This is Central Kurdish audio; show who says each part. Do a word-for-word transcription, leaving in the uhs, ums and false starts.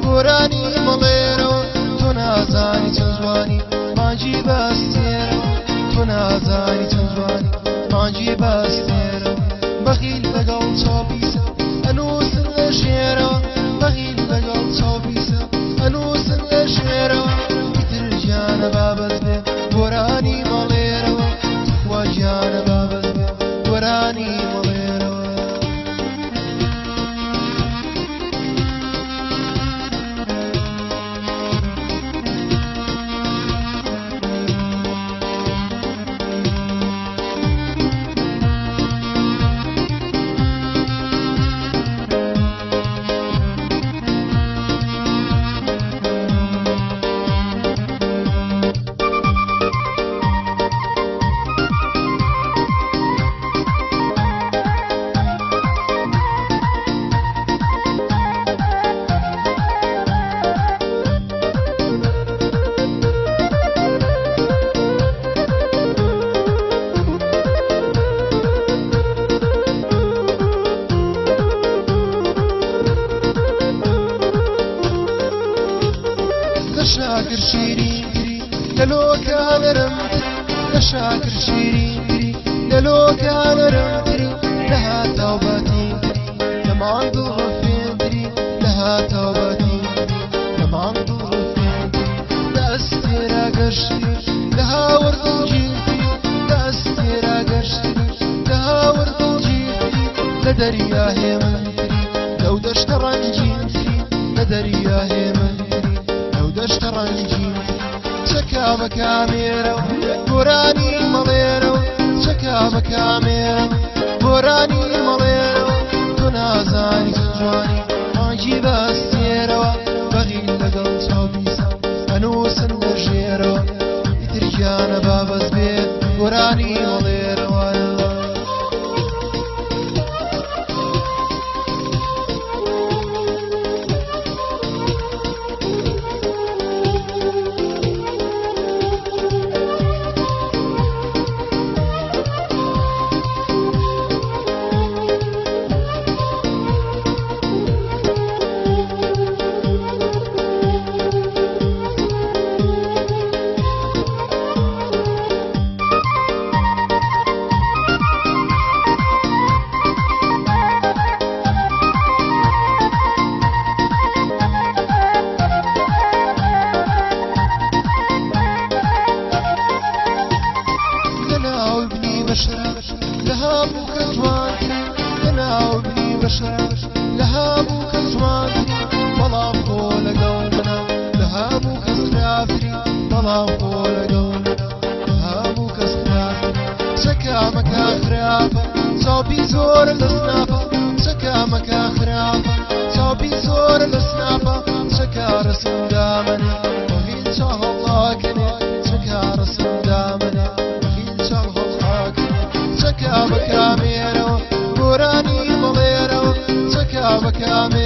Speaker 1: گۆرانی مەڵێرەوە تۆ نازانی چەند جوانی مانجی بەستێرەوە تۆ نازانی چەند جوانی مانجی بەستێرەوە بەخیل لەگەڵ چاوپیسە ئەنووسن لە ژێرەوە بەخیل لەگەڵ چاوپیسە ئەنووسن لە ژێرەوە ئیتر گیانە بابەت بێ گۆرانی مەڵێرەوە وا گیانە بابەت بێ گۆرانی مەڵێرەوە شاكر شيرين للو كان رمتري لشاكر شيرين للو كان رمتري لها توبتي لما عنده رفيندري لها توبتي لما عنده رفيندري لأستيرا قرشتي لها ورد الجيتي لأستيرا قرشتي لها ورد الجيتي لدريا هيمنتري لو دشت رنجينتري لدريا هيمنتري دشت رنجي شكا بكاميرو قراني مليرو شكا بكاميرو قراني مليرو تنازاني تجواني مانجي باستيرو بغي لقل صوبيسا أنوسن لجيرو يترجانا بابز بيت قراني مليرو لها بوك جوانتري لنا وبني بشر لها بوك جوانتري بلا فول قومنا لها بوك سرافري بلا فول قومنا لها بوك سرافري سكا مكا خرافة صوبي زور الاسنافة سكا مكا خرافة صوبي زور الاسنافة سكا رسم دامني وغيل شاه الله كني سكا رسم دامني وغيل شاه الله كني سكا بكاميرو قراني مليرو سكا بكاميرو